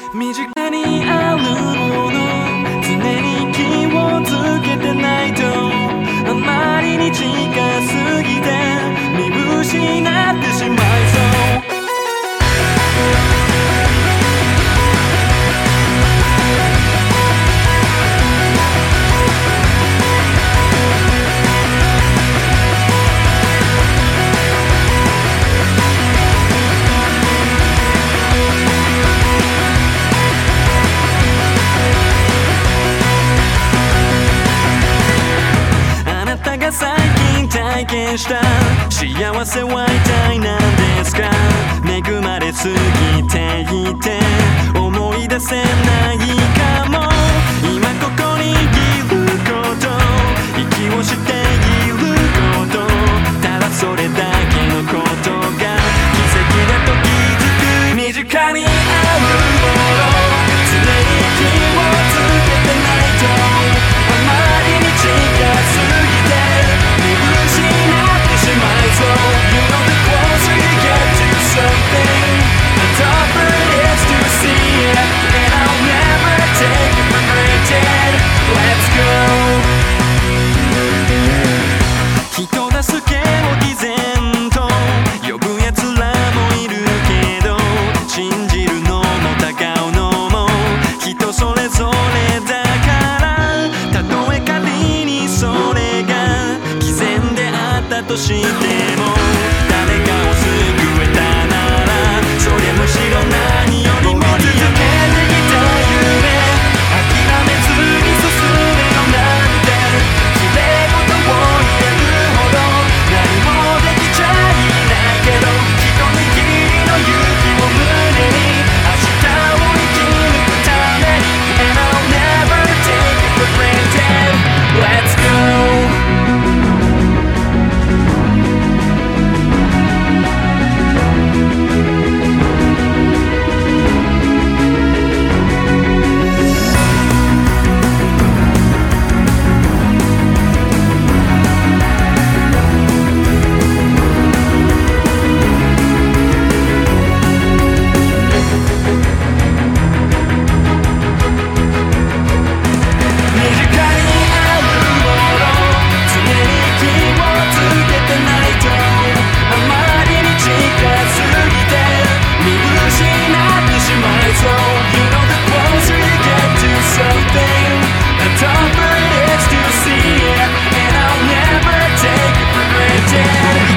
身近にあるもの常に気をつけてないとあまりに近すぎて見失ってしまいそう最近体験した幸せは一体何ですか。恵まれすぎていて思い出せないかも。今ここにいること息をしていることただそれだけのことが奇跡だと気づく。身近にあるもの常に気をつけてないとあまりに近すぎてSo, you know the closer you get to something, the tougher it is to see it, and I'll never take it for granted. Let's go. 人助けを偽善と呼ぶ奴らもいるけど信じるのも疑うのも人それぞれだからたとえ仮にそれが偽善であったとしても誰かを救えたならそれむしろ何よりも続けてきた夢諦めずに進めよなんて綺麗事を言えるほど何もできちゃいないけど一握りの勇気を胸に明日を生き抜くために And I'll never take it for granted. Let's go.「